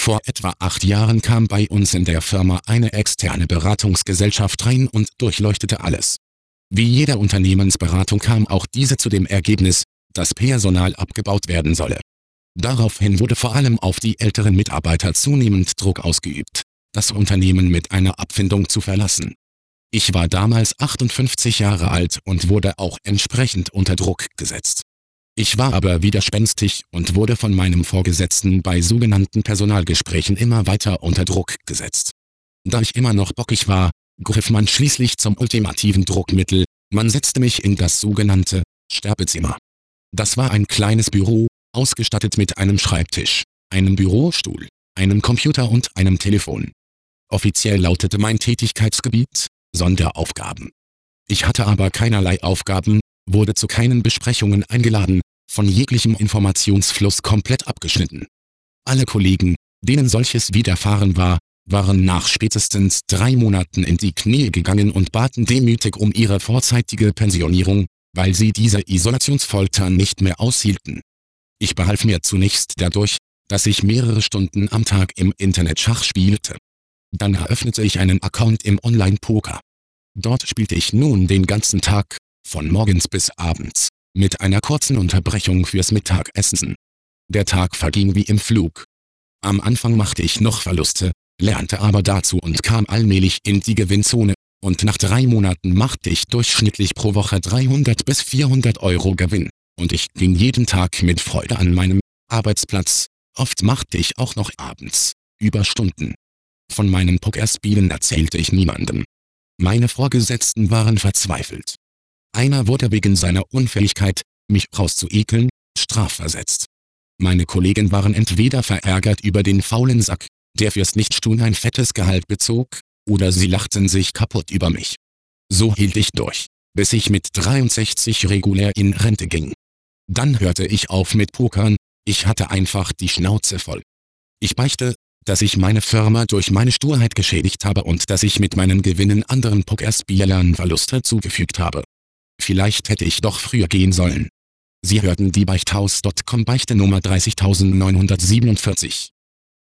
Vor etwa 8 Jahren kam bei uns in der Firma eine externe Beratungsgesellschaft rein und durchleuchtete alles. Wie jede Unternehmensberatung kam auch diese zu dem Ergebnis, dass Personal abgebaut werden solle. Daraufhin wurde vor allem auf die älteren Mitarbeiter zunehmend Druck ausgeübt, das Unternehmen mit einer Abfindung zu verlassen. Ich war damals 58 Jahre alt und wurde auch entsprechend unter Druck gesetzt. Ich war aber widerspenstig und wurde von meinem Vorgesetzten bei sogenannten Personalgesprächen immer weiter unter Druck gesetzt. Da ich immer noch bockig war, griff man schließlich zum ultimativen Druckmittel, man setzte mich in das sogenannte Sterbezimmer. Das war ein kleines Büro, ausgestattet mit einem Schreibtisch, einem Bürostuhl, einem Computer und einem Telefon. Offiziell lautete mein Tätigkeitsgebiet Sonderaufgaben. Ich hatte aber keinerlei Aufgaben, wurde zu keinen Besprechungen eingeladen, von jeglichem Informationsfluss komplett abgeschnitten. Alle Kollegen, denen solches widerfahren war, waren nach spätestens 3 Monaten in die Knie gegangen und baten demütig um ihre vorzeitige Pensionierung, weil sie diese Isolationsfolter nicht mehr aushielten. Ich behalf mir zunächst dadurch, dass ich mehrere Stunden am Tag im Internet Schach spielte. Dann eröffnete ich einen Account im Online-Poker. Dort spielte ich nun den ganzen Tag, von morgens bis abends, mit einer kurzen Unterbrechung fürs Mittagessen. Der Tag verging wie im Flug. Am Anfang machte ich noch Verluste, lernte aber dazu und kam allmählich in die Gewinnzone, und nach 3 Monaten machte ich durchschnittlich pro Woche 300 bis 400 Euro Gewinn, und ich ging jeden Tag mit Freude an meinem Arbeitsplatz. Oft machte ich auch noch abends Überstunden. Von meinen Pokerspielen erzählte ich niemandem. Meine Vorgesetzten waren verzweifelt. Einer wurde wegen seiner Unfähigkeit, mich rauszuekeln, strafversetzt. Meine Kollegen waren entweder verärgert über den faulen Sack, der fürs Nichtstun ein fettes Gehalt bezog, oder sie lachten sich kaputt über mich. So hielt ich durch, bis ich mit 63 regulär in Rente ging. Dann hörte ich auf mit Pokern, ich hatte einfach die Schnauze voll. Ich beichte, dass ich meine Firma durch meine Sturheit geschädigt habe und dass ich mit meinen Gewinnen anderen Pokerspielern Verluste zugefügt habe. Vielleicht hätte ich doch früher gehen sollen. Sie hörten die Beichthaus.com Beichte Nummer 30947.